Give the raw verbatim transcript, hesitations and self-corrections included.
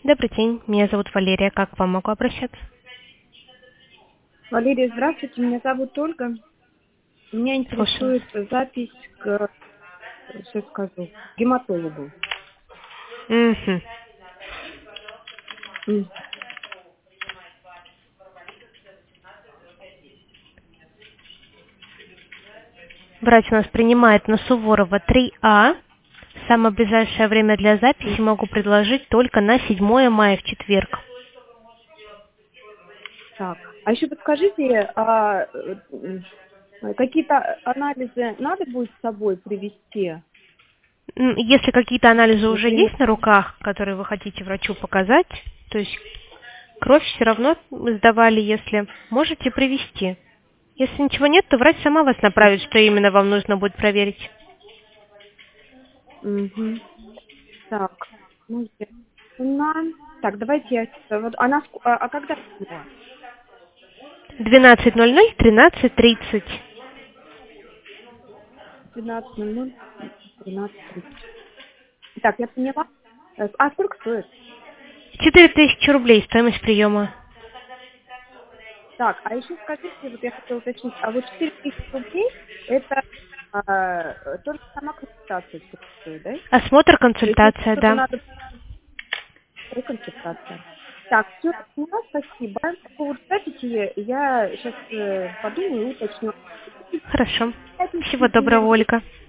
Добрый день, меня зовут Валерия. Как к вам могу обращаться? Валерия, здравствуйте, меня зовут Ольга. Меня Слушаю. интересует запись к, сейчас скажу, к гематологу. Мгм. М. Врач у нас принимает на Суворова три А. Самое ближайшее время для записи могу предложить только на седьмое мая в четверг. Так, а еще подскажите, а, э, м, какие-то анализы надо будет с собой привезти? М, Если какие-то анализы уже Например, есть на руках, которые вы хотите врачу показать, то есть кровь все равно вы сдавали, если можете привезти. Если ничего нет, то врач сама вас направит, что именно вам нужно будет проверить. мгм. Так, ну, ясно. Так, давайте я, э, вот, она, ск- а, а когда седьмое? двенадцать ноль ноль, тринадцать тридцать. двенадцать ноль ноль, тринадцать тридцать. Так, я поняла. Э, А сколько стоит? четыре тысячи рублей стоимость приема. Так, а еще скажите, вот я хотела уточнить, а вот четыре тысячи рублей, это а, только сама консультация сколько стоит, да? Осмотр, То есть если консультация, что-то да. надо, то консультация. Так, все, поняла, спасибо. По поводу записи я сейчас подумаю и уточню. Хорошо. Пятница, Всего доброго, например, Ольга.